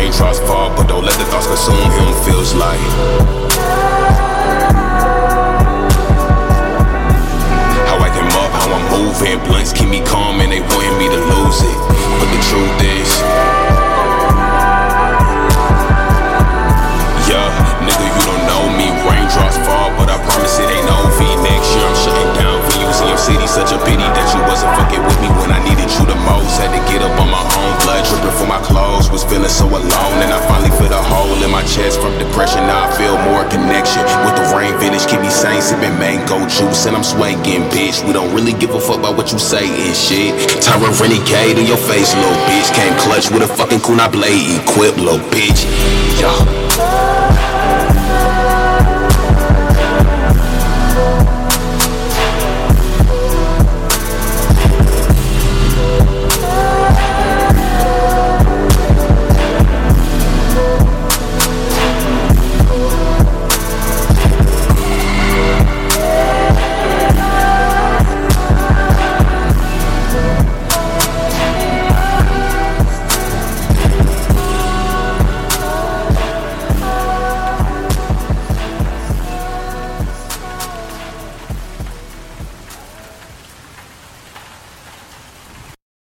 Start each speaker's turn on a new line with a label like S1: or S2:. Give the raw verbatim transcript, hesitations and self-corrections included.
S1: raindrops fall, but don't let the thoughts consume him. Feels like how I came up, how I'm moving. Blunts keep me calm and they wanting me to lose it. But the truth is, yeah, nigga, you don't know me. Raindrops fall, but I promise it ain't O V. Next year I'm shutting down V U C M City. Such a pity that you wasn't fucking with me when I needed you the most. Had to get up on my own, blood dripping from my clothes. Was feeling so alone, and I finally filled a hole in my chest from depression. Now I feel more connection with the Rain Village. Keep me sane, sipping mango juice, and I'm swinging, bitch. We don't really give a fuck about what you say and shit. Tyra Renegade in your face, little bitch. Came clutch with a fucking kunai blade equipped, little bitch. Yeah.